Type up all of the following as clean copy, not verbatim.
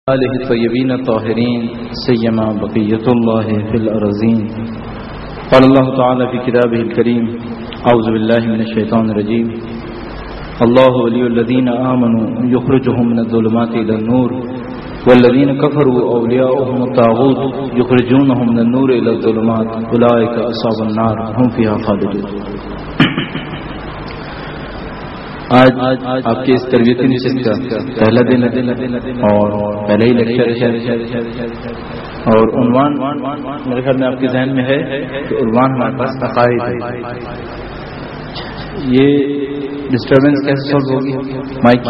آلہ الطیبین الطاہرین سیما بقیۃ اللہ فی الارضین قال اللہ تعالی فی کتابہ الکریم اعوذ باللہ من الشیطان الرجیم اللہ ولی الذین آمنوا یخرجهم من الظلمات الى النور والذین کفروا اولیاؤهم الطاغوت یخرجونهم من النور الى الظلمات اولئک اصحاب النار هم فیہا خالدون۔ آج آپ کے اس تربیتی نشست کا پہلا دن اور پہلے ہی لیکچر اور عنوان میرے خیال میں آپ کے ذہن میں ہے کہ عنوان ہمارے پاس عقائد ہے۔ یہ ڈسٹربنس کیسے سولو ہوگی؟ مائک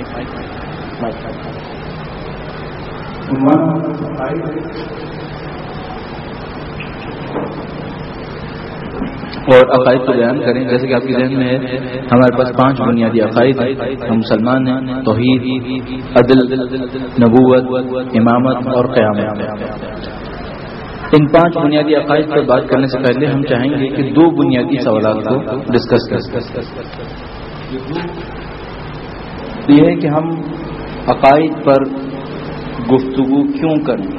اور عقائد کو بیان کریں جیسے کہ آپ کے ذہن میں ہے ہمارے پاس 5 بنیادی عقائد ہیں۔ ہم مسلمان ہیں، توحید، عدل، نبوت، امامت اور قیامت۔ ان 5 بنیادی عقائد پر بات کرنے سے پہلے ہم چاہیں گے کہ 2 بنیادی سوالات کو ڈسکس کریں۔ یہ ہے کہ ہم عقائد پر گفتگو کیوں کریں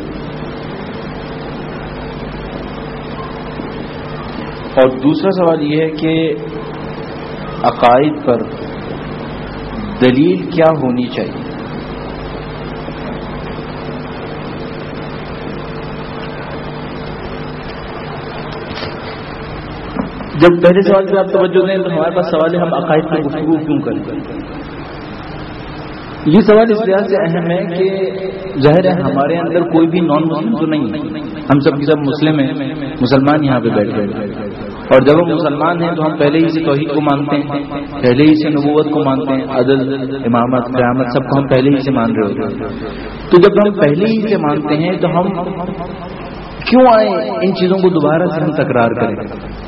اور دوسرا سوال یہ ہے کہ عقائد پر دلیل کیا ہونی چاہیے۔ جب پہلے سوال پہ آپ توجہ دیں تو ہمارے پاس سوال ہے ہم عقائد پر گفتگو کیوں کریں۔ یہ سوال اس لحاظ سے اہم ہے کہ ظاہر ہے ہمارے اندر کوئی بھی نان مسلم تو نہیں ہے، ہم سب کی سب مسلم ہیں، مسلمان یہاں پہ بیٹھے ہیں، اور جب ہم مسلمان ہیں تو ہم پہلے ہی سے توحید کو مانتے ہیں، پہلے ہی سے نبوت کو مانتے ہیں، عدل، امامت، قیامت سب کو ہم پہلے ہی سے مان رہے ہوتے ہیں۔ تو جب ہم پہلے ہی سے مانتے ہیں تو ہم کیوں آئے ان چیزوں کو دوبارہ سے ہم تکرار کریں،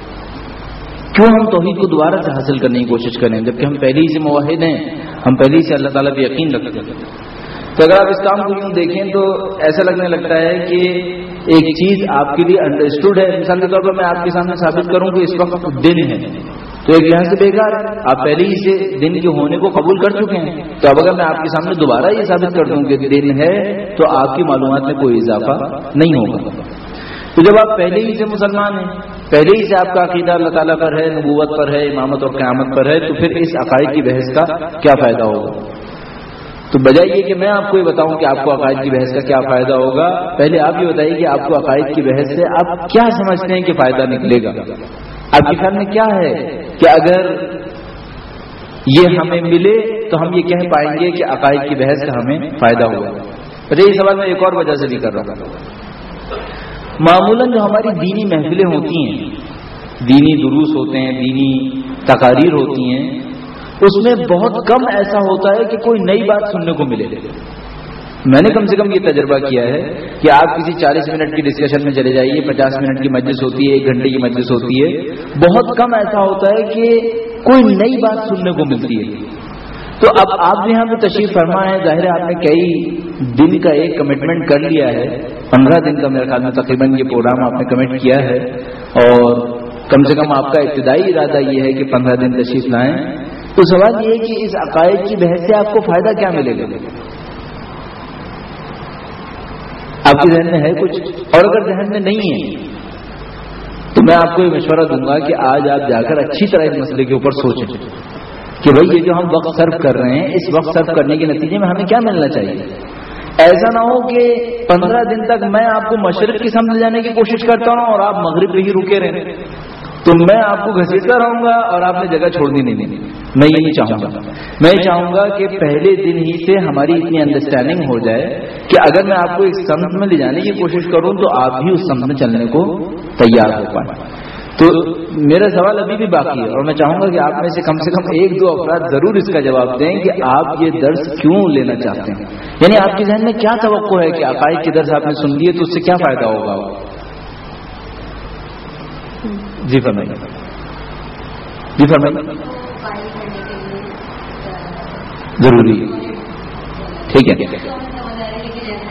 کیوں ہم توحید کو دوبارہ سے حاصل کرنے کی کوشش کریں جبکہ ہم پہلے ہی سے موحد ہیں، ہم پہلے ہی سے اللہ تعالیٰ پہ یقین رکھتے ہیں۔ تو اگر آپ اس کام کو یوں دیکھیں تو ایسا لگنے لگتا ہے کہ ایک چیز آپ کے لیے انڈرسٹوڈ ہے۔ مثال کے طور پر میں آپ کے سامنے ثابت کروں کہ اس وقت دن ہے تو ایک لحاظ سے بیکار ہے، آپ پہلے ہی سے دن کے ہونے کو قبول کر چکے ہیں۔ تو اب اگر میں آپ کے سامنے دوبارہ یہ ثابت کر دوں کہ دن ہے تو آپ کی معلومات میں کوئی اضافہ نہیں ہوگا۔ تو جب آپ پہلے ہی سے مسلمان ہیں، پہلے ہی سے آپ کا عقیدہ اللہ تعالیٰ پر ہے، نبوت پر ہے، امامت اور قیامت پر ہے، تو پھر اس عقائد کی بحث کا کیا فائدہ ہوگا؟ تو بجائے یہ کہ میں آپ کو یہ بتاؤں کہ آپ کو عقائد کی بحث کا کیا فائدہ ہوگا، پہلے آپ یہ بتائیے کہ آپ کو عقائد کی بحث سے آپ کیا سمجھتے ہیں کہ فائدہ نکلے گا۔ آپ کے خیال میں کیا ہے کہ اگر یہ ہمیں ملے تو ہم یہ کہہ پائیں گے کہ عقائد کی بحث کا ہمیں فائدہ ہوگا؟ یہ سوال میں ایک اور وجہ سے بھی کر رہا ہوں۔ معمولاً جو ہماری دینی محفلیں ہوتی ہیں، دینی دروس ہوتے ہیں، دینی تقاریر ہوتی ہیں، اس میں بہت کم ایسا ہوتا ہے کہ کوئی نئی بات سننے کو ملے۔ میں نے کم سے کم یہ تجربہ کیا ہے کہ آپ کسی 40 منٹ کی ڈسکشن میں چلے جائیے، 50 منٹ کی مجلس ہوتی ہے، 1 گھنٹے کی مجلس ہوتی ہے، بہت کم ایسا ہوتا ہے کہ کوئی نئی بات سننے کو ملتی ہے۔ تو اب آپ یہاں پہ تشریف فرما ہے، ظاہر ہے آپ نے کئی دن کا ایک کمٹمنٹ کر لیا ہے، 15 دن کا میرے خیال میں تقریباً یہ پروگرام آپ نے کمٹ کیا ہے، اور کم سے کم آپ کا ابتدائی ارادہ یہ ہے کہ 15 دن تشریف لائیں۔ تو سوال یہ ہے کہ اس عقائد کی بحث سے آپ کو فائدہ کیا ملے گا؟ آپ کے ذہن میں ہے کچھ؟ اور اگر ذہن میں نہیں ہے تو میں آپ کو یہ مشورہ دوں گا کہ آج آپ جا کر اچھی طرح اس مسئلے کے اوپر سوچیں کہ بھئی یہ جو ہم وقت صرف کر رہے ہیں، اس وقت صرف کرنے کے نتیجے میں ہمیں کیا ملنا چاہیے۔ ایسا نہ ہو کہ 15 دن تک میں آپ کو مشرق کی سمجھ جانے کی کوشش کرتا ہوں اور آپ مغرب پہ ہی رکے رہیں، تو میں آپ کو گھسیٹتا رہوں گا اور آپ نے جگہ چھوڑنی نہیں۔ میں یہ نہیں چاہوں گا۔ میں چاہوں گا کہ پہلے دن ہی سے ہماری اتنی انڈرسٹینڈنگ ہو جائے کہ اگر میں آپ کو ایک سمت میں لے جانے کی کوشش کروں تو آپ بھی اس سمت میں چلنے کو تیار ہو پائیں۔ تو میرا سوال ابھی بھی باقی ہے اور میں چاہوں گا کہ آپ میں سے کم 1-2 افراد ضرور اس کا جواب دیں کہ آپ یہ درس کیوں لینا چاہتے ہیں، یعنی آپ کے ذہن میں کیا توقع ہے کہ عقائد کے درس آپ نے سن لیے تو اس سے کیا فائدہ ہوگا؟ جی فرمائیے۔ جی فرمائیے۔ ضروری ٹھیک ہے،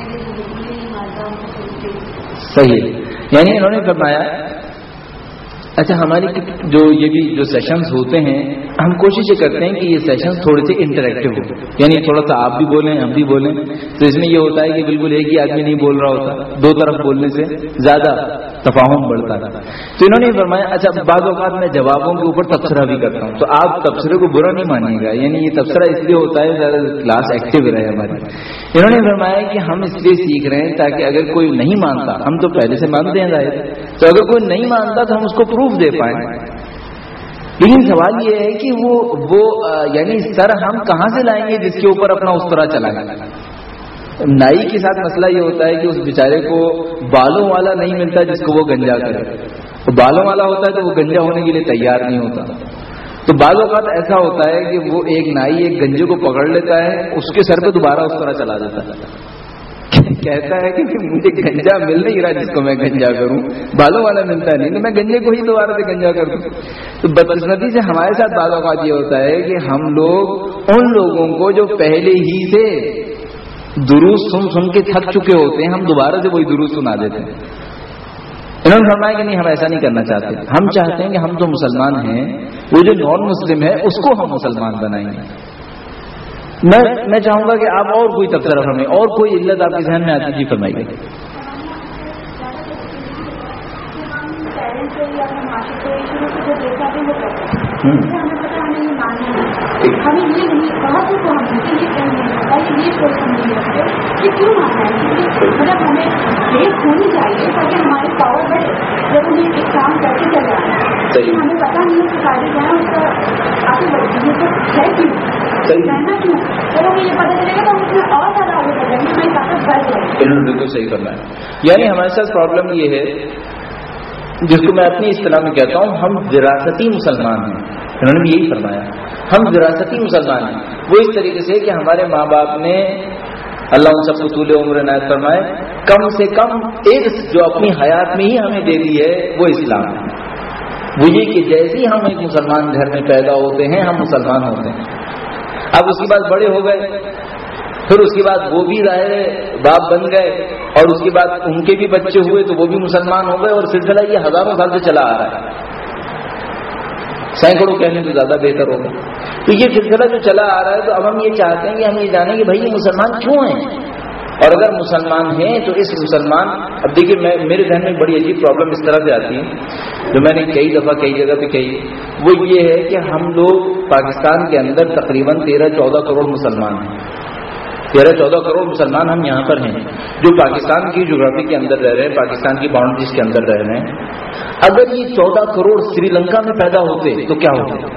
صحیح ہے۔ یعنی انہوں نے فرمایا اچھا، ہماری جو سیشنز ہوتے ہیں، ہم کوشش یہ کرتے ہیں کہ یہ سیشنز تھوڑے سے انٹریکٹیو ہو، یعنی تھوڑا سا آپ بھی بولیں ہم بھی بولیں. تو اس میں یہ ہوتا ہے کہ بالکل ایک ہی آدمی نہیں بول رہا ہوتا، دو طرف بولنے سے زیادہ تفاہم بڑھتا ہے. تو انہوں نے فرمایا اچھا بعض اوقات میں جوابوں کے اوپر تبصرہ بھی کرتا ہوں، تو آپ تبصرے کو برا نہیں مانیے گا، یعنی یہ تبصرہ اس لیے ہوتا ہے زیادہ کلاس ایکٹیو رہے ہماری. انہوں نے فرمایا کہ ہم اس لیے سیکھ رہے ہیں تاکہ اگر کوئی نہیں مانتا، ہم تو پہلے سے مانتے ہیں ظاہر، تو اگر کوئی نہیں مانتا تو ہم اس کو پروف دے پائیں. لیکن سوال یہ ہے کہ وہ یعنی سر ہم کہاں سے لائیں گے جس کے اوپر اپنا استرا چلائیں گے. نائی کے ساتھ مسئلہ یہ ہوتا ہے کہ اس بیچارے کو بالوں والا نہیں ملتا جس کو وہ گنجا کرے. بالوں والا ہوتا ہے تو وہ گنجا ہونے کے لیے تیار نہیں ہوتا. تو بعض اوقات ایسا ہوتا ہے کہ وہ ایک نائی ایک گنجے کو پکڑ لیتا ہے، اس کے سر پہ دوبارہ اس طرح چلا دیتا ہے، کہتا ہے کہ مجھے گنجا مل نہیں رہا جس کو میں گنجا کروں، بالوں والا ملتا نہیں تو میں گنجے کو ہی دوبارہ سے گنجا کر دوں. تو بدقسمتی سے ہمارے ساتھ بعض اوقات یہ ہوتا ہے کہ ہم لوگ ان لوگوں کو جو پہلے ہی سے دروس سن کے تھک چکے ہوتے ہیں، ہم دوبارہ سے وہی دروس سنا دیتے ہیں. انہوں نے فرمایا کہ نہیں، ہم ایسا نہیں کرنا چاہتے. ہم چاہتے ہیں کہ ہم تو مسلمان ہیں، وہ جو نان مسلم ہے اس کو ہم مسلمان بنائیں گے. میں چاہوں گا کہ آپ اور کوئی تبصرہ فرمائیں، اور کوئی علت آپ کے ذہن میں آتی جی فرمائیے. ہمیں یہ نہیں بہت کو ہم یہ کہنے لگتا ہے کہ یہ سوچ ہم نہیں رکھتے کہ کیوں آنا ہے، مطلب ہمیں دیکھ ہونی چاہیے تاکہ ہماری پاور بڑھے جب انہیں ایک کام کرتے چل رہا ہے. ہمیں پتا نہیں ہے کہ ساری جہاں اس کا آگے بڑھتی ہے تو ہے کیوں رہنا کیوں، جب ہمیں یہ پتا چلے گا تو ہم اس میں اور زیادہ آگے بڑھ جائیں گے، ہماری طاقت بڑھ جائے گی. انہوں نے بالکل صحیح کرنا ہے. یعنی ہمارے ساتھ پرابلم یہ ہے جس کو میں اپنی اصطلاح میں کہتا ہوں، ہم وراثتی مسلمان ہیں. انہوں نے بھی یہی فرمایا ہم وراثتی مسلمان ہیں. وہ اس طریقے سے کہ ہمارے ماں باپ نے، اللہ ان سب کو طول عمر عنایت فرمائے، کم سے کم ارث جو اپنی حیات میں ہی ہمیں دے دی ہے وہ اسلام ہے. وہ یہ کہ جیسے ہی ہم ایک مسلمان گھر میں پیدا ہوتے ہیں ہم مسلمان ہوتے ہیں. اب اس کے بعد بڑے ہو گئے، پھر اس کے بعد وہ بھی ظاہر باپ بن گئے، اور اس کے بعد ان کے بھی بچے ہوئے تو وہ بھی مسلمان ہو گئے، اور سلسلہ یہ ہزاروں سال سے چلا آ رہا ہے، سینکڑوں کہنے تو زیادہ بہتر ہوگا. تو یہ سلسلہ جو چلا آ رہا ہے، تو اب ہم یہ چاہتے ہیں کہ ہم یہ جانیں کہ بھائی یہ مسلمان کیوں ہیں، اور اگر مسلمان ہیں تو اس مسلمان، اب دیکھیے میرے ذہن میں بڑی عجیب پرابلم اس طرح سے آتی ہے جو میں نے کئی دفعہ کئی جگہ پہ کہی، وہ یہ ہے کہ ہم لوگ پاکستان کے اندر تقریباً 13-14 کروڑ مسلمان ہیں. 13-14 کروڑ مسلمان ہم یہاں پر ہیں جو پاکستان کی جغرافی کے اندر رہ رہے ہیں، پاکستان کی باؤنڈریز کے اندر رہ رہے ہیں. اگر یہ 14 کروڑ سری لنکا میں پیدا ہوتے تو کیا ہوتے؟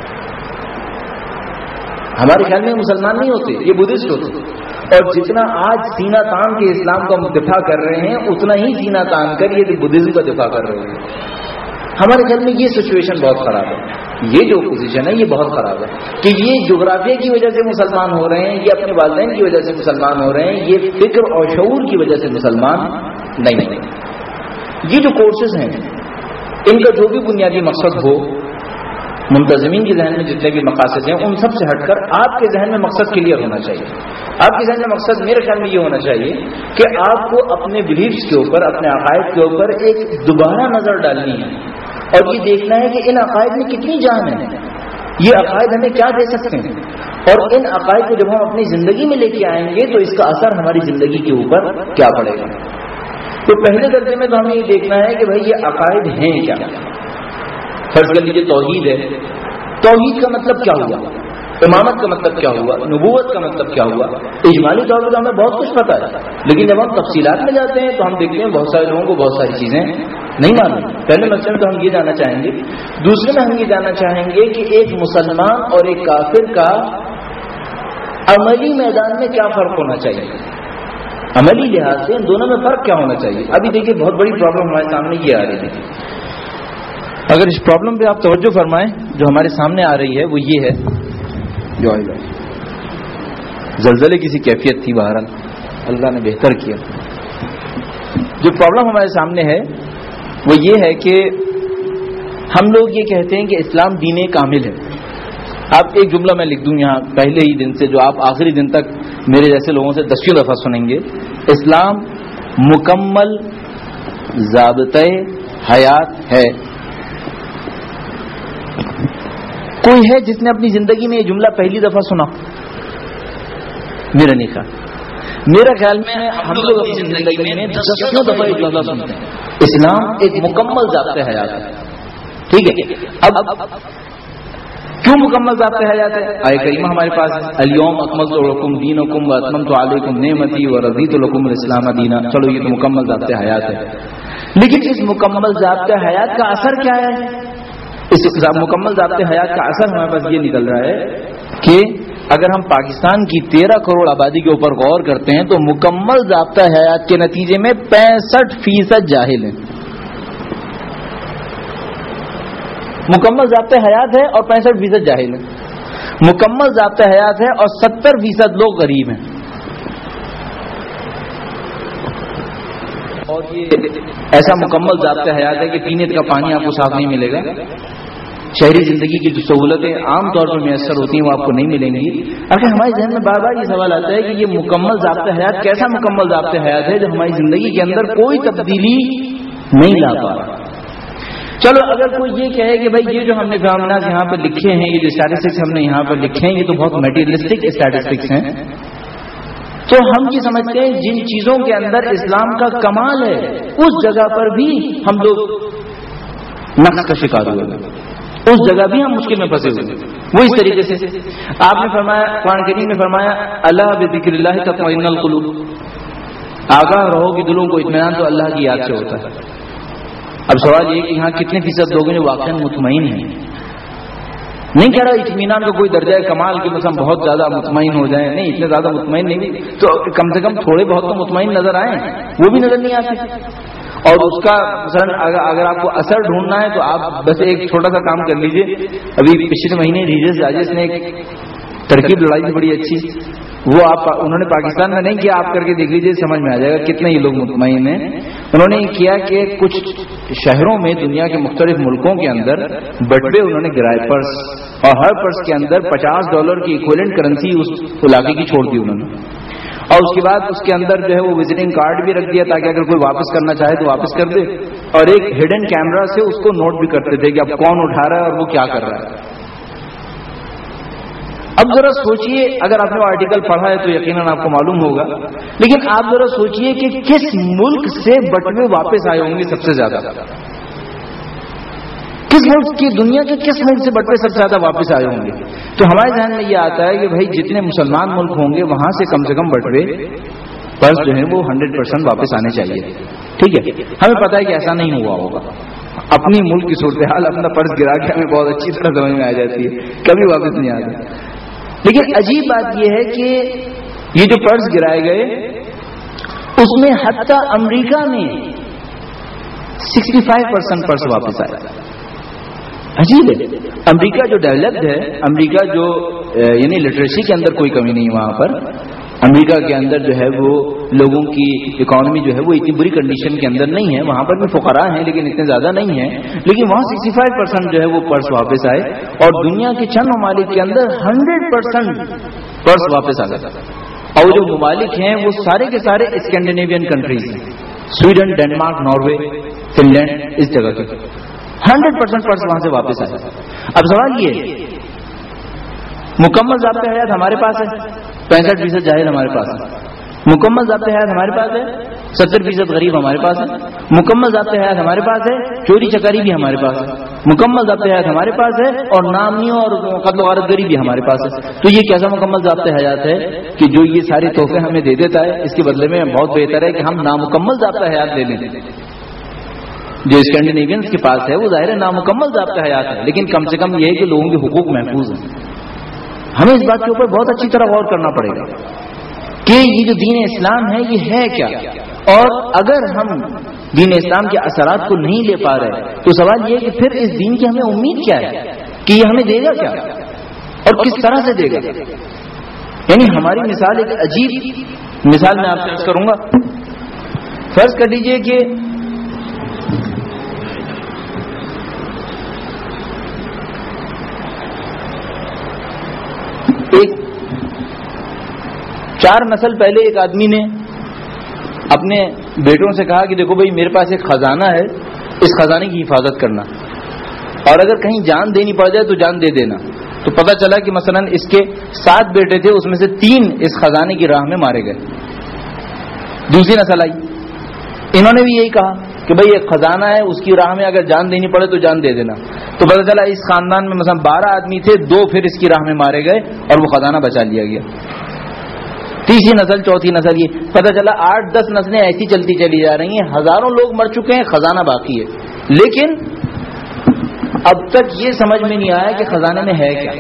ہمارے خیال میں مسلمان نہیں ہوتے، یہ بدھسٹ ہوتے. اور جتنا آج سینہ تان کے اسلام کا دفاع کر رہے ہیں اتنا ہی سینہ تان کر یہ بدھزم کا دفاع کر رہے ہیں. ہمارے خیال میں یہ سچویشن بہت خراب ہے، یہ جو پوزیشن ہے یہ بہت خراب ہے کہ یہ جغرافیہ کی وجہ سے مسلمان ہو رہے ہیں، یہ اپنے والدین کی وجہ سے مسلمان ہو رہے ہیں، یہ فکر اور شعور کی وجہ سے مسلمان نہیں ہیں. یہ جو کورسز ہیں ان کا جو بھی بنیادی مقصد ہو، منتظمین کے ذہن میں جتنے بھی مقاصد ہیں ان سب سے ہٹ کر آپ کے ذہن میں مقصد کلیئر ہونا چاہیے. آپ کے ذہن میں مقصد میرے خیال میں یہ ہونا چاہیے کہ آپ کو اپنے بلیفس کے اوپر، اپنے عقائد کے اوپر ایک دوبارہ نظر ڈالنی ہے اور یہ دیکھنا ہے کہ ان عقائد میں کتنی جان ہے، یہ عقائد ہمیں کیا دے سکتے ہیں، اور ان عقائد کو جب ہم اپنی زندگی میں لے کے آئیں گے تو اس کا اثر ہماری زندگی کے اوپر کیا پڑے گا. تو پہلے درجے میں تو ہمیں یہ دیکھنا ہے کہ بھائی یہ عقائد ہیں کیا. فرض کر لیجیے توحید ہے، توحید کا مطلب کیا ہوا، امامت کا مطلب کیا ہوا، نبوت کا مطلب کیا ہوا. اجمالی طور پر ہمیں بہت کچھ پتا ہے، لیکن جب ہم تفصیلات میں جاتے ہیں تو ہم دیکھتے ہیں بہت سارے لوگوں کو بہت ساری چیزیں نہیں معلوم. پہلے مسئلے میں تو ہم یہ جاننا چاہیں گے. دوسرے میں ہم یہ جاننا چاہیں گے کہ ایک مسلمان اور ایک کافر کا عملی میدان میں کیا فرق ہونا چاہیے، عملی لحاظ سے ان دونوں میں فرق کیا ہونا چاہیے. ابھی دیکھیے بہت بڑی پرابلم ہمارے سامنے یہ آ رہی ہے. اگر اس پرابلم پہ آپ توجہ فرمائیں جو ہمارے سامنے آ رہی ہے وہ یہ ہے، جو زلزلے کی سی کیفیت تھی، بہرحال اللہ نے بہتر کیا. جو پرابلم ہمارے سامنے ہے وہ یہ ہے کہ ہم لوگ یہ کہتے ہیں کہ اسلام دین کامل ہے. آپ ایک جملہ میں لکھ دوں یہاں پہلے ہی دن سے، جو آپ آخری دن تک میرے جیسے لوگوں سے 10 دفعہ سنیں گے. اسلام مکمل ضابطۂ حیات ہے. کوئی ہے جس نے اپنی زندگی میں یہ جملہ پہلی دفعہ سنا؟ میرا نہیں خیال. میرا خیال میں ہم لوگ اپنی زندگی میں دسوں دفعہ یہ جملہ سنتے ہیں. اسلام ایک مکمل ضابطۂ حیات ہے. ٹھیک ہے، اب کیوں مکمل ضابطۂ حیات ہے؟ آیہ کریمہ ہمارے پاس ہے، الیوم اکملت لکم دینکم واتممت علیکم نعمتی ورضیت لکم الاسلام دینا. چلو یہ تو مکمل ضابطۂ حیات ہے، لیکن اس مکمل ضابطۂ حیات کا اثر کیا ہے؟ اس مکمل ضابطۂ حیات کا اثر ہمارے پاس یہ نکل رہا ہے کہ اگر ہم پاکستان کی 13 کروڑ آبادی کے اوپر غور کرتے ہیں تو مکمل ضابطۂ حیات کے نتیجے میں 65% جاہل ہیں. مکمل ضابطۂ حیات ہے اور 65% جاہل ہیں. مکمل ضابطۂ حیات ہے اور 70% لوگ غریب ہیں. اور یہ ایسا مکمل ضابطۂ حیات ہے کہ پینے کا پانی آپ کو صاف نہیں ملے گا. شہری زندگی کی جو سہولتیں عام طور پر میسر ہوتی ہیں وہ آپ کو نہیں ملیں گی. اگر ہمارے ذہن میں بار بار یہ سوال آتا ہے کہ یہ مکمل ضابطۂ حیات کیسا مکمل ضابطۂ حیات ہے جو ہماری زندگی کے اندر کوئی تبدیلی نہیں لا پا رہا. چلو اگر کوئی یہ کہے کہ بھائی یہ جو ہم نے فینومیناز یہاں پر لکھے ہیں، یہ جو اسٹیٹسٹکس ہم نے یہاں پر لکھے ہیں، یہ تو بہت میٹیریلسٹک اسٹیٹسٹکس ہیں، تو ہم یہ سمجھتے ہیں جن چیزوں کے اندر اسلام کا کمال ہے اس جگہ پر بھی ہم لوگ نقص کا شکار ہوئے، اس جگہ بھی ہم مشکل میں پھنسے ہوئے. وہ اس طریقے سے آپ نے فرمایا، قرآن کریم میں فرمایا الا بذکر اللہ تطمئن القلوب. آگاہ رہو کہ دلوں کو اطمینان تو اللہ کی یاد سے ہوتا ہے. اب سوال یہ کہ یہاں کتنے فیصد لوگ ہیں جو واقعی مطمئن ہیں؟ نہیں کہہ رہا اطمینان کا کوئی درجہ کمال کہ مثلا بہت زیادہ مطمئن ہو جائیں، نہیں، اتنے زیادہ مطمئن نہیں، تو کم سے کم تھوڑے بہت تو مطمئن نظر آئیں، وہ بھی نظر نہیں آتے. اور اس کا مثلا اگر آپ کو اثر ڈھونڈنا ہے تو آپ بس ایک چھوٹا سا کام کر لیجئے. ابھی پچھلے مہینے ریجس راجس نے ایک ترکیب لڑائی تھی بڑی اچھی، وہ انہوں نے پاکستان میں نہیں کیا، آپ کر کے دیکھ لیجئے، سمجھ میں آ جائے گا کتنے ہی لوگ مطمئن ہیں. انہوں نے یہ کیا کہ کچھ شہروں میں دنیا کے مختلف ملکوں کے اندر بٹوے انہوں نے گرائے پرس، اور ہر پرس کے اندر $50 کی ایکویلنٹ کرنسی اس علاقے کی چھوڑ دی انہوں نے. اور اس کے بعد اس کے اندر جو ہے وہ وزٹنگ کارڈ بھی رکھ دیا تاکہ اگر کوئی واپس کرنا چاہے تو واپس کر دے، اور ایک ہڈن کیمرہ سے اس کو نوٹ بھی کرتے تھے کہ اب کون اٹھا رہا ہے اور وہ کیا کر رہا ہے. اب ذرا سوچئے، اگر آپ نے وہ آرٹیکل پڑھا ہے تو یقیناً آپ کو معلوم ہوگا، لیکن آپ ذرا سوچئے کہ کس ملک سے بٹوے واپس آئے ہوں گے سب سے زیادہ؟ کس ملک کی، دنیا کے کس ملک سے بٹوے سب سے زیادہ واپس آئے ہوں گے؟ تو ہمارے ذہن میں یہ آتا ہے کہ بھائی جتنے مسلمان ملک ہوں گے وہاں سے کم بٹوے پرس جو ہیں وہ 100% واپس آنے چاہیے. ٹھیک ہے، ہمیں پتا ہے کہ ایسا نہیں ہوا ہوگا. اپنی ملک کی صورتحال اپنا پرس گرا کے ہمیں بہت اچھی طرح سمجھ میں آ جاتی ہے، کبھی واپس نہیں آتا. لیکن عجیب بات یہ ہے کہ یہ جو پرس گرائے گئے اس میں حتی امریکہ میں 65% پرس واپس آئے. عجیب ہے. امریکہ جو ڈیولپڈ ہے، امریکہ جو یعنی لٹریسی کے اندر کوئی کمی نہیں وہاں پر، امریکہ کے اندر جو ہے وہ لوگوں کی اکانومی جو ہے وہ اتنی بری کنڈیشن کے اندر نہیں ہے، وہاں پر بھی فقراء ہیں لیکن اتنے زیادہ نہیں ہیں، لیکن وہاں 65% جو ہے وہ پرس واپس آئے، اور دنیا کے چند ممالک کے اندر 100% پرس واپس آ گئے. اور جو ممالک ہیں وہ سارے کے سارے اسکینڈینیوین کنٹریز ہیں، Sweden, Denmark, Norway, Finland, اس جگہ کے 100% پرس وہاں سے واپس آئے. اب سوال یہ ہے، مکمل ضابطۂ حیات ہمارے پاس ہے، 65% جاہل ہمارے پاس ہے. مکمل ضابطۂ حیات ہمارے پاس ہے، 70% غریب ہمارے پاس ہے. مکمل ضابطۂ حیات ہمارے پاس ہے، چوری چکاری بھی ہمارے پاس ہے. مکمل ضابطۂ حیات ہمارے پاس ہے اور نامنیوں اور قتل و غارت گری بھی ہمارے پاس ہے. تو یہ کیسا مکمل ضابطۂ حیات ہے کہ جو یہ سارے تحفے ہمیں دے دیتا ہے، اس کے بدلے میں بہت بہتر ہے کہ ہم نامکمل ضابطۂ حیات لے لیں. جو اسکینڈینیوینز کے پاس ہے وہ ظاہر ہے نامکمل ضابطۂ حیات ہے، لیکن کم سے کم یہ ہے کہ لوگوں کے حقوق محفوظ ہیں. ہمیں اس بات کے اوپر بہت اچھی طرح غور کرنا پڑے گا کہ یہ جو دین اسلام ہے یہ ہے کیا، اور اگر ہم دین اسلام کے اثرات کو نہیں لے پا رہے تو سوال یہ ہے کہ پھر اس دین کی ہمیں امید کیا ہے کہ یہ ہمیں دے گا کیا اور کس طرح سے دے گا. یعنی ہماری مثال ایک عجیب مثال میں آپ سے عرض کروں گا. فرض کر لیجئے کہ ایک 4 نسل پہلے ایک آدمی نے اپنے بیٹوں سے کہا کہ دیکھو بھائی میرے پاس ایک خزانہ ہے، اس خزانے کی حفاظت کرنا. اور اگر کہیں جان دینی پڑ جائے تو جان دے دینا. تو پتہ چلا کہ مثلا اس کے 7 بیٹے تھے، اس میں سے 3 اس خزانے کی راہ میں مارے گئے. دوسری نسل آئی، انہوں نے بھی یہی کہا کہ بھئی ایک خزانہ ہے، اس کی راہ میں اگر جان دینی پڑے تو جان دے دینا. تو پتہ چلا اس خاندان میں مثلا 12 آدمی تھے، 2 پھر اس کی راہ میں مارے گئے اور وہ خزانہ بچا لیا گیا. تیسری نسل، چوتھی نسل، یہ پتہ چلا 8-10 نسلیں ایسی چلتی چلی جا رہی ہیں، ہزاروں لوگ مر چکے ہیں، خزانہ باقی ہے. لیکن اب تک یہ سمجھ میں نہیں آیا کہ خزانے میں ہے کیا.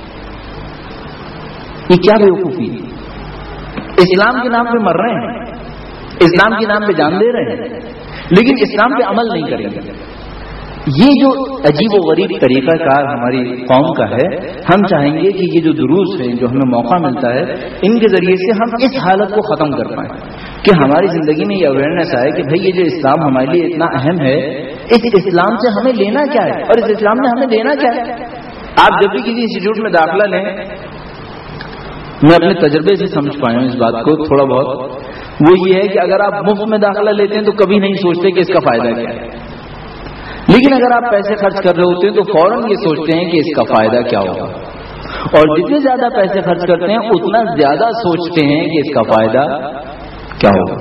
یہ کیا بیوقوفی ہے. اسلام کے نام پہ مر رہے ہیں، اسلام کے نام پہ جان دے رہے ہیں، لیکن اسلام پہ عمل نہیں کریں گے. یہ جو عجیب و غریب طریقہ کار ہماری قوم کا ہے، ہم چاہیں گے کہ یہ جو دروس ہیں، جو ہمیں موقع ملتا ہے، ان کے ذریعے سے ہم اس حالت کو ختم کر پائیں کہ ہماری زندگی میں یہ اویئرنیس آئے کہ بھئی یہ جو اسلام ہمارے لیے اتنا اہم ہے، اس اسلام سے ہمیں لینا کیا ہے اور اس اسلام نے ہمیں دینا کیا ہے. آپ جب بھی کسی انسٹیٹیوٹ میں داخلہ لیں، میں اپنے تجربے سے سمجھ پایا ہوں اس بات کو تھوڑا بہت، وہ یہ ہے کہ اگر آپ مفت میں داخلہ لیتے ہیں تو کبھی نہیں سوچتے کہ اس کا فائدہ کیا ہے. لیکن اگر آپ پیسے خرچ کر رہے ہوتے ہیں تو فوراً یہ سوچتے ہیں کہ اس کا فائدہ کیا ہوگا، اور جتنے زیادہ پیسے خرچ کرتے ہیں اتنا زیادہ سوچتے ہیں کہ اس کا فائدہ کیا ہوگا.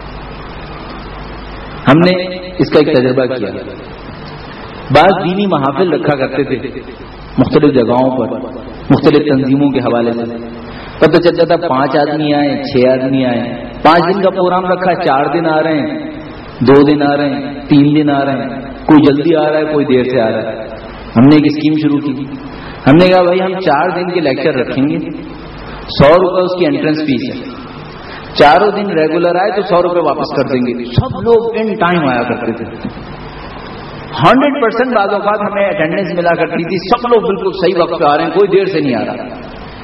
ہم نے اس کا ایک تجربہ کیا. بعض دینی محافل رکھا کرتے تھے مختلف جگہوں پر، مختلف تنظیموں کے حوالے سے. پتہ چلتا تھا 5 آدمی آئے، 6 آدمی آئے، 5 دن کا پروگرام رکھا، 4 دن آ رہے ہیں، 2 دن آ رہے ہیں، 3 دن آ رہے ہیں، کوئی جلدی آ رہا ہے، کوئی دیر سے آ رہا ہے. ہم نے ایک اسکیم شروع کی. ہم نے کہا بھائی ہم 4 دن کے لیکچر رکھیں گے، 100 روپے اس کی انٹرنس فیس ہے. 4 دن ریگولر آئے تو 100 روپے واپس کر دیں گے. سب لوگ ان ٹائم آیا کرتے تھے. 100% بعض اوقات ہمیں اٹینڈنس ملا کرتی تھی، سب لوگ بالکل صحیح وقت پہ آ رہے ہیں، کوئی دیر سے نہیں آ رہا.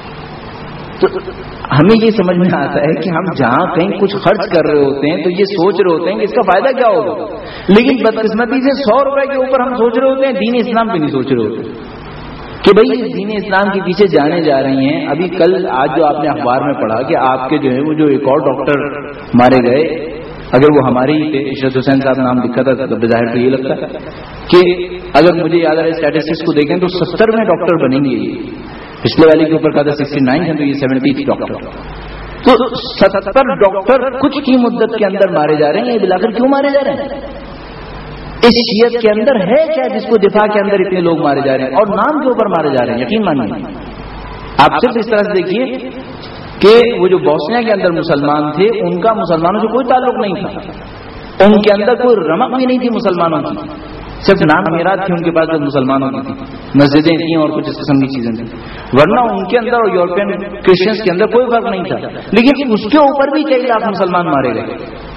تو ہمیں یہ سمجھ میں آتا ہے کہ ہم جہاں کہیں کچھ خرچ کر رہے ہوتے ہیں تو یہ سوچ رہے ہوتے ہیں کہ اس کا فائدہ کیا ہوگا، لیکن بدقسمتی سے 100 روپے کے اوپر ہم سوچ رہے ہوتے ہیں، دین اسلام پہ نہیں سوچ رہے ہوتے کہ بھئی دین اسلام کے پیچھے جانے جا رہی ہیں. ابھی کل آج جو آپ نے اخبار میں پڑھا کہ آپ کے جو ہے وہ جو ایک اور ڈاکٹر مارے گئے، اگر وہ ہمارے ہی تھے، عشرت حسین صاحب نام لکھا تھا، تو بظاہر تو یہ لگتا ہے کہ اگر مجھے یاد آ رہا ہے اسٹیٹسٹکس کو دیکھیں تو 70 میں ڈاکٹر بنیں گے. پچھلے والے کے اوپر کہا تھا 69 ہے، تو یہ 70 ڈاکٹر. تو 70 ڈاکٹر کچھ کی مدت کے اندر مارے جا رہے ہیں. یہ بلا کر کیوں مارے جا رہے ہیں؟ اس شیعت کے اندر ہے کیا جس کو دفاع کے اندر اتنے لوگ مارے جا رہے ہیں، اور نام کے اوپر مارے جا رہے ہیں؟ یقین مانیے آپ صرف اس طرح سے دیکھیے کہ وہ جو بوسنیا کے اندر مسلمان تھے، ان کا مسلمانوں سے کوئی تعلق نہیں تھا، ان کے اندر کوئی رمق بھی نہیں تھی مسلمانوں کی، صرف نام میرات تھی ان کے پاس جو مسلمانوں کی تھی، مسجدیں تھیں اور کچھ اس قسم کی چیزیں تھیں، ورنہ ان کے اندر اور یورپین کرسچنس کے اندر کوئی فرق نہیں تھا. لیکن اس کے اوپر بھی کئی لاکھ مسلمان مارے گئے.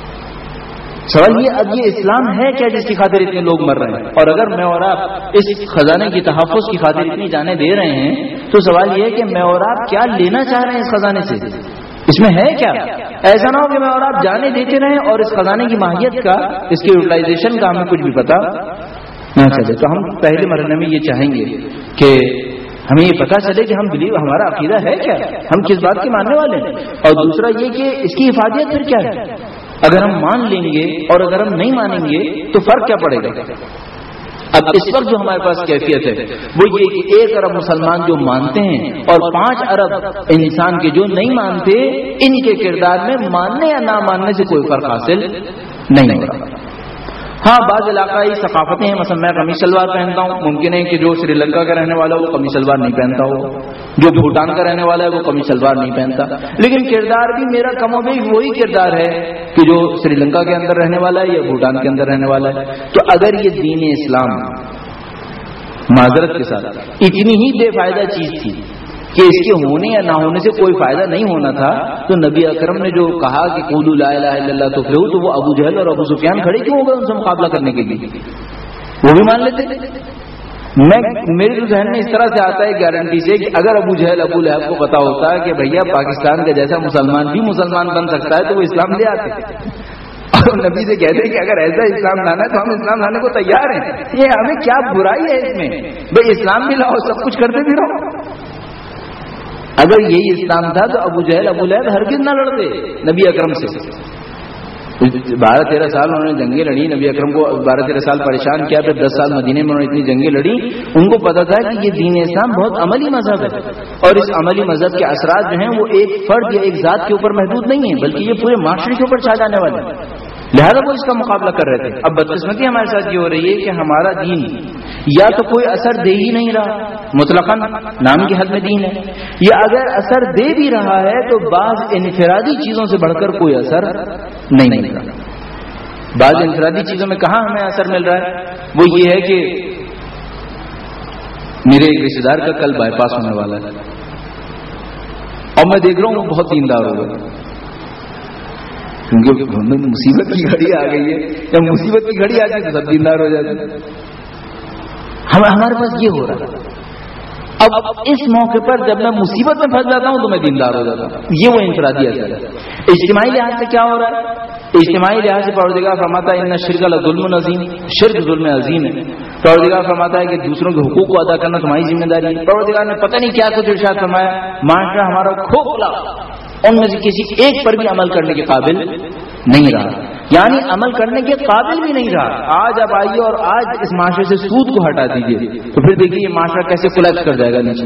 سوال یہ اب یہ اسلام ہے کیا جس کی خاطر اتنے لوگ مر رہے ہیں؟ اور اگر میں اور آپ اس خزانے کی تحفظ کی خاطر اتنی جانیں دے رہے ہیں تو سوال یہ ہے کہ میں اور آپ کیا لینا چاہ رہے ہیں اس خزانے سے؟ اس میں ہے کیا؟ ایسا نہ ہو کہ میں اور آپ جانے دیتے رہیں اور اس خزانے کی ماہیت کا، اس کی یوٹیلائزیشن کا ہمیں کچھ بھی پتا نہ چلے. تو ہم پہلے مرحلے میں یہ چاہیں گے کہ ہمیں یہ پتا چلے کہ ہم بلیو، ہمارا عقیدہ ہے کیا، ہم کس بات کے ماننے والے ہیں، اور دوسرا یہ کہ اس کی حفاظت پھر کیا ہے. اگر ہم مان لیں گے اور اگر ہم نہیں مانیں گے تو فرق کیا پڑے گا؟ اب اس وقت جو ہمارے پاس کیفیت ہے وہ یہ کہ 1 ارب مسلمان جو مانتے ہیں اور 5 ارب انسان کے جو نہیں مانتے، ان کے کردار میں ماننے یا نہ ماننے سے کوئی فرق حاصل نہیں ہو رہا. ہاں بعض علاقائی ثقافتیں ہیں، مثلا میں قمیص شلوار پہنتا ہوں، ممکن ہے کہ جو سری لنکا کا رہنے والا وہ قمیص شلوار نہیں پہنتا ہو، جو بھوٹان کا رہنے والا ہے وہ قمیص شلوار نہیں پہنتا، لیکن کردار بھی میرا کم و بیش وہی کردار ہے کہ جو سری لنکا کے اندر رہنے والا ہے یا بھوٹان کے اندر رہنے والا ہے. تو اگر یہ دین اسلام معذرت کے ساتھ اتنی ہی بے فائدہ چیز تھی کہ اس کے ہونے یا نہ ہونے سے کوئی فائدہ نہیں ہونا تھا، تو نبی اکرم نے جو کہا کہ قولوا لا الہ الا اللہ تفلحوا، تو وہ ابو جہل اور ابو سفیان کھڑے کیوں ہو گئے ان سے مقابلہ کرنے کے لیے؟ وہ بھی مان لیتے. میرے تو ذہن میں اس طرح سے آتا ہے گارنٹی سے کہ اگر ابو جہل ابو لہب کو پتا ہوتا کہ بھیا پاکستان کا جیسا مسلمان بھی مسلمان بن سکتا ہے تو وہ اسلام لے آتے، اور نبی سے کہتے کہ اگر ایسا اسلام لانا ہے تو ہم اسلام لانے کو تیار ہیں. یہ ہمیں کیا برائی ہے اس میں؟ بھائی اسلام بھی لاؤ، سب کچھ کرتے بھی رہو. اگر یہی اسلام تھا تو ابو جہل ابو لہب ہرگز نہ لڑتے نبی اکرم سے. 12-13 سال انہوں نے جنگیں لڑی، نبی اکرم کو 12-13 سال پریشان کیا، پھر 10 سال مدینے میں انہوں نے اتنی جنگیں لڑی. ان کو پتا تھا کہ یہ دین اسلام بہت عملی مذہب ہے، اور اس عملی مذہب کے اثرات جو ہیں وہ ایک فرد یا ایک ذات کے اوپر محدود نہیں ہیں، بلکہ یہ پورے معاشرے کے اوپر چھا جانے والے ہیں. لہذا وہ اس کا مقابلہ کر رہے تھے. اب بدقسمتی ہمارے ساتھ یہ ہو رہی ہے کہ ہمارا دین یا تو کوئی اثر دے ہی نہیں رہا، مطلقاً نام کی حد میں دین ہے، یا اگر اثر دے بھی رہا ہے تو بعض انفرادی چیزوں سے بڑھ کر کوئی اثر نہیں مل رہا. بعض انفرادی چیزوں میں کہاں ہمیں اثر مل رہا ہے؟ وہ یہ ہے کہ میرے ایک رشتے دار کا کل بائی پاس ہونے والا ہے، اور میں دیکھ رہا ہوں وہ بہت دیندار ہو گئے، کیونکہ مصیبت کی گھڑی آ گئی ہے. جب مصیبت کی گھڑی آ گئی تو سب دیندار ہو جاتے ہیں. ہمارے پاس یہ ہو رہا ہے. اب اس موقع پر جب میں مصیبت میں پھنس جاتا ہوں تو میں دیندار ہو جاتا ہوں. یہ وہ انفرادی اثر ہے. اجتماعی لحاظ سے کیا ہو رہا ہے؟ اجتماعی لحاظ سے پروردگار فرماتا ہے ان الشرک لظلم عظیم، شرک ظلم عظیم ہے. پروردگار فرماتا ہے کہ دوسروں کے حقوق کو ادا کرنا تمہاری ذمہ داری ہے. پروردگار نے پتہ نہیں کیا کچھ ارشاد فرمایا. معاشرہ ہمارا کھوکھلا، ان میں سے کسی ایک پر بھی عمل کرنے کے قابل نہیں رہا، یعنی عمل کرنے کے قابل بھی نہیں رہا. آج اب آئیے اور آج اس معاشرے سے سود کو ہٹا دیجیے تو پھر دیکھیے یہ معاشرہ کیسے کولیپس کر جائے گا نیچے.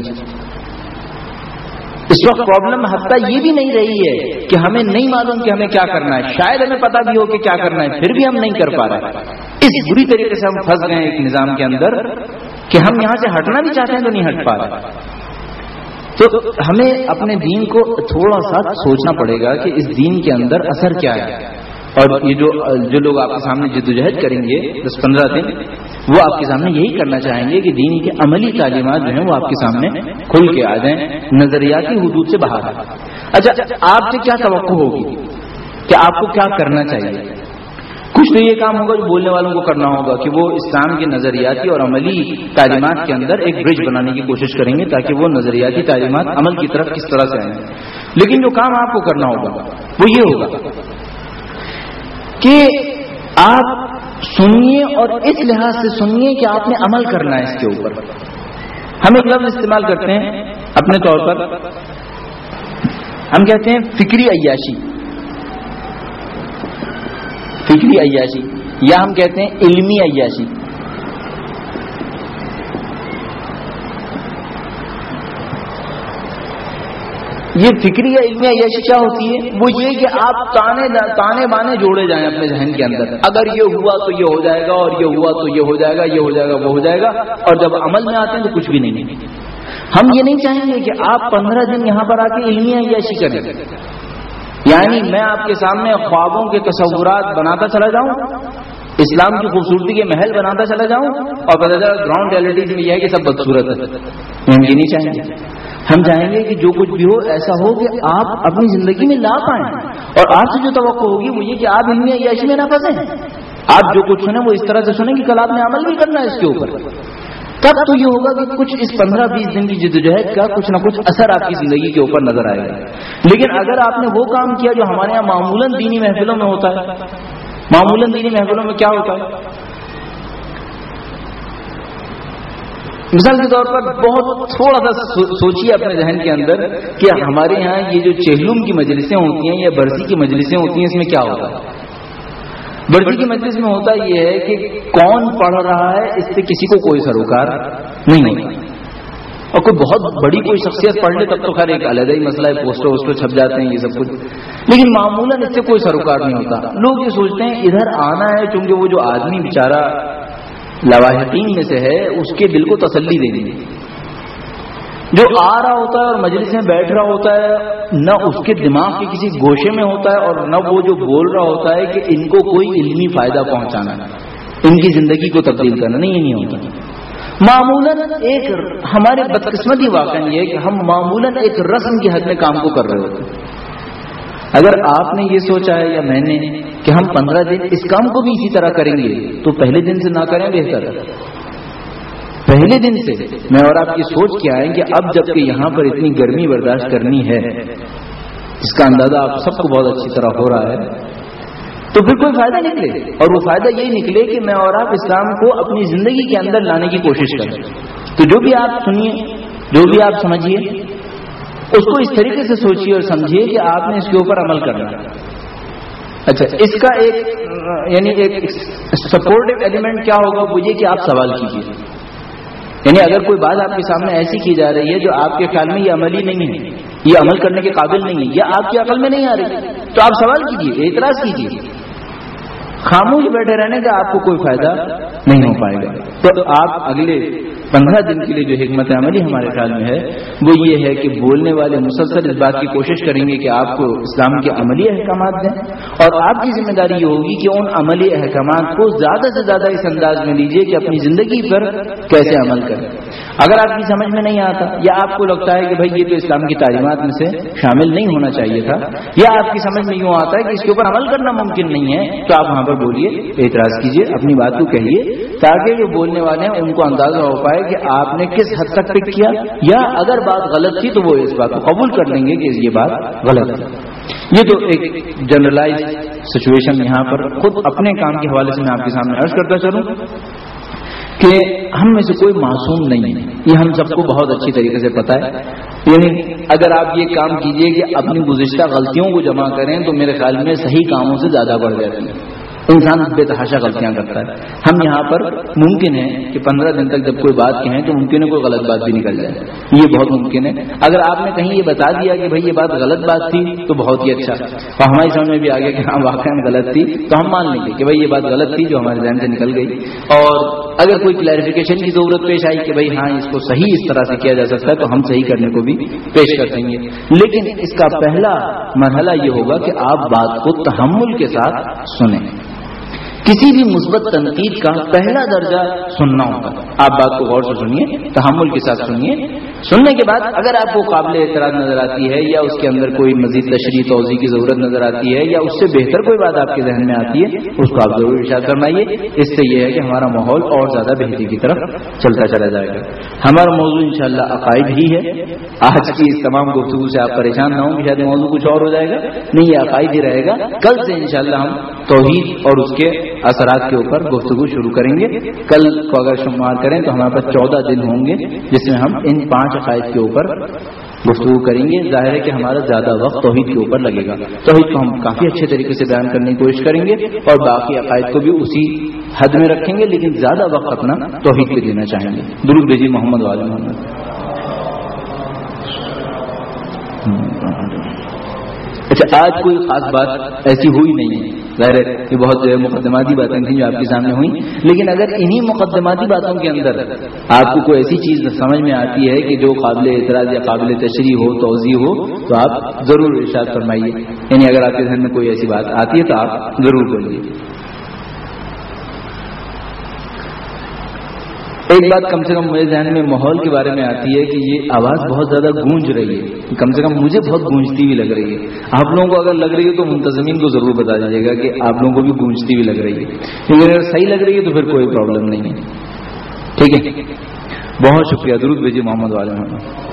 اس وقت پرابلم حتیٰ یہ بھی نہیں رہی ہے کہ ہمیں نہیں معلوم کہ ہمیں کیا کرنا ہے، شاید ہمیں پتا بھی ہو کہ کیا کرنا ہے پھر بھی ہم نہیں کر پا رہے. اس بری طریقے سے ہم پھنس گئے ایک نظام کے اندر کہ ہم یہاں سے ہٹنا بھی چاہتے ہیں تو نہیں ہٹ پا رہے. تو ہمیں اپنے دین کو تھوڑا سا سوچنا پڑے گا کہ اس دین کے اندر اثر کیا ہے. اور یہ جو لوگ آپ کے سامنے جدوجہد کریں گے 10-15 دن، وہ آپ کے سامنے یہی کرنا چاہیں گے کہ دین کی عملی تعلیمات جو ہیں وہ آپ کے سامنے کھل کے آ جائیں، نظریاتی حدود سے باہر. اچھا، آپ سے کیا توقع ہوگی کہ آپ کو کیا کرنا چاہیے؟ کچھ تو یہ کام ہوگا جو بولنے والوں کو کرنا ہوگا کہ وہ اسلام کے نظریاتی اور عملی تعلیمات کے اندر ایک برج بنانے کی کوشش کریں گے تاکہ وہ نظریاتی تعلیمات عمل کی طرف کس طرح سے آئیں. لیکن جو کام آپ کو کرنا ہوگا وہ یہ ہوگا کہ آپ سنیے اور اس لحاظ سے سنیے کہ آپ نے عمل کرنا ہے اس کے اوپر. ہم ایک لفظ استعمال کرتے ہیں اپنے طور پر، ہم کہتے ہیں فکری عیاشی، فکری عیاشی، یا ہم کہتے ہیں علمی عیاشی. یہ فکری یا علمی عیاشی کیا ہوتی ہے؟ وہ یہ کہ آپ تانے بانے جوڑے جائیں اپنے ذہن کے اندر. اگر یہ ہوا تو یہ ہو جائے گا، اور یہ ہوا تو یہ ہو جائے گا، یہ ہو جائے گا، وہ ہو جائے گا، اور جب عمل میں آتے ہیں تو کچھ بھی نہیں. ہم یہ نہیں چاہیں گے کہ آپ 15 دن یہاں پر آ کے علمی عیاشی کریں، یعنی میں آپ کے سامنے خوابوں کے تصورات بناتا چلا جاؤں، اسلام کی خوبصورتی کے محل بناتا چلا جاؤں، اور پتہ چلا گراؤنڈ ریئلٹی میں یہ ہے کہ سب بدصورت ہے. ہم یہ نہیں چاہیں گے. ہم چاہیں گے کہ جو کچھ بھی ہو ایسا ہو کہ آپ اپنی زندگی میں لا پائیں، اور آپ سے جو توقع ہوگی وہ یہ کہ آپ علمی عیاشی میں نہ پھنسیں. آپ جو کچھ سنیں وہ اس طرح سے سنیں کہ کل آپ نے عمل بھی کرنا ہے اس کے اوپر. تب تو یہ ہوگا کہ کچھ اس 15-20 دن کی جدوجہد کا کچھ نہ کچھ اثر آپ کی زندگی کے اوپر نظر آئے گا. لیکن اگر آپ نے وہ کام کیا جو ہمارے یہاں معمولاً دینی محفلوں میں ہوتا ہے، معمولاً دینی محفلوں میں کیا ہوتا ہے؟ مثال کے طور پر بہت تھوڑا سا سوچیے اپنے ذہن کے اندر کہ ہمارے یہاں یہ جو چہلم کی مجلسیں ہوتی ہیں یا برسی کی مجلسیں ہوتی ہیں، اس میں کیا ہوتا ہے؟ برسی کی مجلس میں ہوتا یہ ہے کہ کون پڑھ رہا ہے اس سے کسی کو کوئی سروکار نہیں ہوتا، اور کوئی بہت بڑی کوئی شخصیت پڑھ لے تب تو خیر ایک علیحدہ ہی مسئلہ ہے، پوسٹر ووسٹر چھپ جاتے ہیں یہ سب کچھ، لیکن معمولاً اس سے کوئی سروکار نہیں ہوتا. لوگ یہ سوچتے ہیں ادھر آنا ہے چونکہ وہ جو آدمی بیچارہ لواحقین میں سے ہے اس کے دل کو تسلی دینی ہے. جو آ رہا ہوتا ہے اور مجلس میں بیٹھ رہا ہوتا ہے نہ اس کے دماغ کے کسی گوشے میں ہوتا ہے اور نہ وہ جو بول رہا ہوتا ہے کہ ان کو کوئی علمی فائدہ پہنچانا ہے، ان کی زندگی کو تبدیل کرنا، نہیں، یہ نہیں ہوتا. معمولاً ایک ہمارے بدقسمتی واقعہ یہ ہے کہ ہم معمولاً ایک رسم کی حد میں کام کو کر رہے ہوتے ہیں. اگر آپ نے یہ سوچا ہے یا میں نے کہ ہم 15 دن اس کام کو بھی اسی طرح کریں گے تو پہلے دن سے نہ کریں بہتر ہے. پہلے دن سے میں اور آپ کی سوچ کیا ہے کہ اب جب کہ یہاں پر اتنی گرمی برداشت کرنی ہے، اس کا اندازہ آپ سب کو بہت اچھی طرح ہو رہا ہے، تو پھر کوئی فائدہ نکلے، اور وہ فائدہ یہی نکلے کہ میں اور آپ اسلام کو اپنی زندگی کے اندر لانے کی کوشش کریں. تو جو بھی آپ سنیے، جو بھی آپ سمجھیے، اس کو اس طریقے سے سوچیے اور سمجھیے کہ آپ نے اس کے اوپر عمل کرنا ہے. اچھا، اس کا ایک یعنی ایک سپورٹو ایلیمنٹ کیا ہوگا، وہ یہ کہ آپ سوال کیجیے. یعنی اگر کوئی بات آپ کے سامنے ایسی کی جا رہی ہے جو آپ کے خیال میں یہ عملی نہیں ہے، یہ عمل کرنے کے قابل نہیں ہے، یا آپ کی عقل میں نہیں آ رہی، تو آپ سوال کیجیے، اعتراض کیجیے. خاموش بیٹھے رہنے کا آپ کو کوئی فائدہ نہیں ہو پائے گا. تو آپ اگلے 15 دن کے لیے جو حکمت عملی ہمارے خیال میں ہے وہ یہ ہے کہ بولنے والے مسلسل اس بات کی کوشش کریں گے کہ آپ کو اسلام کے عملی احکامات دیں، اور آپ کی ذمہ داری یہ ہوگی کہ ان عملی احکامات کو زیادہ سے زیادہ اس انداز میں لیجیے کہ اپنی زندگی پر کیسے عمل کریں. اگر آپ کی سمجھ میں نہیں آتا، یا آپ کو لگتا ہے کہ بھائی یہ تو اسلام کی تعلیمات میں سے شامل نہیں ہونا چاہیے تھا، یا آپ کی سمجھ میں یوں آتا ہے کہ اس کے اوپر عمل کرنا ممکن نہیں ہے، تو آپ وہاں پر بولیے، اعتراض کیجیے، اپنی بات کو کہیے، تاکہ جو بولنے والے ہیں ان کو اندازہ ہو پائے کہ آپ نے کس حد تک پک کیا، یا اگر بات غلط تھی تو وہ اس بات کو قبول کر لیں گے کہ یہ بات غلط ہے. یہ تو ایک جنرلائز سچویشن یہاں پر خود اپنے کام کے حوالے سے میں آپ کے سامنے عرض کرتا چلوں کہ ہم میں سے کوئی معصوم نہیں ہے، یہ ہم سب کو بہت اچھی طریقے سے پتہ ہے. یعنی اگر آپ یہ کام کیجئے کہ اپنی گزشتہ غلطیوں کو جمع کریں تو میرے خیال میں صحیح کاموں سے زیادہ بڑھ جاتی ہیں. انسان بے تحاشا غلطیاں کرتا ہے. ہم یہاں پر ممکن ہے کہ 15 دن تک جب کوئی بات کہیں تو ممکن ہے کوئی غلط بات بھی نکل جائے، یہ بہت ممکن ہے. اگر آپ نے کہیں یہ بتا دیا کہ بھائی یہ بات غلط بات تھی تو بہت ہی اچھا، اور ہماری سمجھ میں بھی آ گیا کہ ہاں واقعی غلط تھی، تو ہم مان لیں گے کہ بھائی یہ بات غلط تھی جو ہمارے ذہن سے نکل گئی. اور اگر کوئی کلیریفیکیشن کی ضرورت پیش آئی کہ بھائی ہاں اس کو صحیح اس طرح سے کیا جا سکتا ہے، تو ہم صحیح کرنے کو بھی پیش کر دیں گے. لیکن اس کا پہلا مرحلہ یہ ہوگا کہ آپ بات کو تحمل کے ساتھ سنیں. کسی بھی مثبت تنقید کا پہلا درجہ سننا ہوگا. آپ بات کو غور سے سنیے، تحمل کے ساتھ سنیے. سننے کے بعد اگر آپ کو قابل اعتراض نظر آتی ہے، یا اس کے اندر کوئی مزید تشریح توضیح کی ضرورت نظر آتی ہے، یا اس سے بہتر کوئی بات آپ کے ذہن میں آتی ہے، اس کو آپ ضرور ارشاد فرمائیے. اس سے یہ ہے کہ ہمارا ماحول اور زیادہ بہتری کی طرف چلتا چلا جائے گا. ہمارا موضوع انشاءاللہ عقائد ہی ہے. آج کی اس تمام گفتگو سے آپ پریشان نہ ہوں کہ شاید موضوع کچھ اور ہو جائے گا، نہیں، یہ عقائد ہی رہے گا. کل سے انشاءاللہ ہم توحید اور اس کے اثرات کے اوپر گفتگو شروع کریں گے. کل کو اگر شمار کریں تو ہمارے پاس 14 دن ہوں گے جس میں ہم ان 5 عقائد کے اوپر گفتگو کریں گے. ظاہر ہے کہ ہمارا زیادہ وقت توحید کے اوپر لگے گا. توحید کو ہم کافی اچھے طریقے سے بیان کرنے کی کوشش کریں گے، اور باقی عقائد کو بھی اسی حد میں رکھیں گے، لیکن زیادہ وقت اپنا توحید پہ دینا چاہیں گے. درود بھیجیے محمد وعلی محمد. اچھا، آج کوئی خاص بات ایسی ہوئی نہیں ہے. ظاہر ہے یہ بہت مقدماتی باتیں تھیں جو آپ کے سامنے ہوئیں، لیکن اگر انہی مقدماتی باتوں کے اندر آپ کو کوئی ایسی چیز سمجھ میں آتی ہے کہ جو قابل اعتراض یا قابل تشریح ہو، توضیح ہو، تو آپ ضرور ارشاد فرمائیے. یعنی اگر آپ کے ذہن میں کوئی ایسی بات آتی ہے تو آپ ضرور بولیے. ایک بات کم سے کم میرے ذہن میں ماحول کے بارے میں آتی ہے کہ یہ آواز بہت زیادہ گونج رہی ہے. کم سے کم مجھے بہت گونجتی ہوئی لگ رہی ہے. آپ لوگوں کو اگر لگ رہی ہے تو منتظمین کو ضرور بتا دیجیے گا کہ آپ لوگوں کو بھی گونجتی ہوئی لگ رہی ہے. لیکن اگر صحیح لگ رہی ہے تو پھر کوئی پرابلم نہیں ہے. ٹھیک ہے، بہت شکریہ. درود بھیجیے محمد والے محمد.